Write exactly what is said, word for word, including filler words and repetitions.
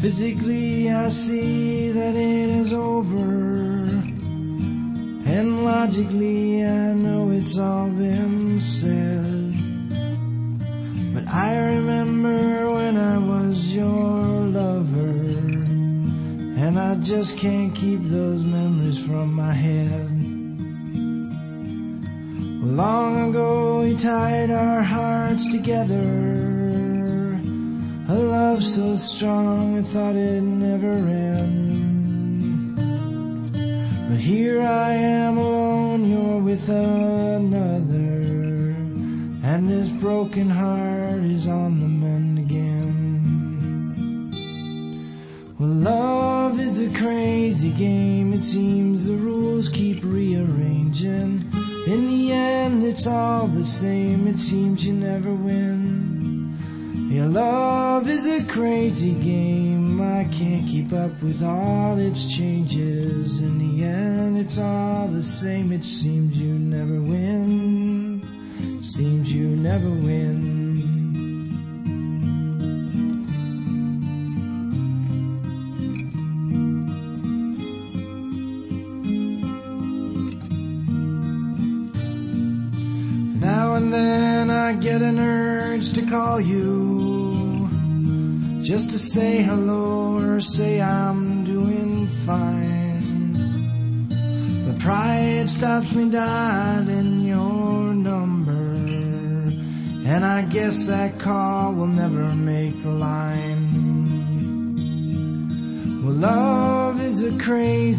Physically I see that it is over, and logically I know it's all been said. But I remember when I was your lover, and I just can't keep those memories from my head. Long ago we tied our hearts together, a love so strong we thought it'd never end. But here I am alone, you're with another, and this broken heart is on the mend again. Well, love is a crazy game, it seems the rules keep rearranging. In the end it's all the same, it seems you never win. Yeah, love is a crazy game, I can't keep up with all its changes. In the end it's all the same, it seems you never win. Seems you never win. Now and then I get an urge to call you, just to say hello or say I'm doing fine. But pride stops me dialing your number, and I guess that call will never make the line. Well, love is a crazy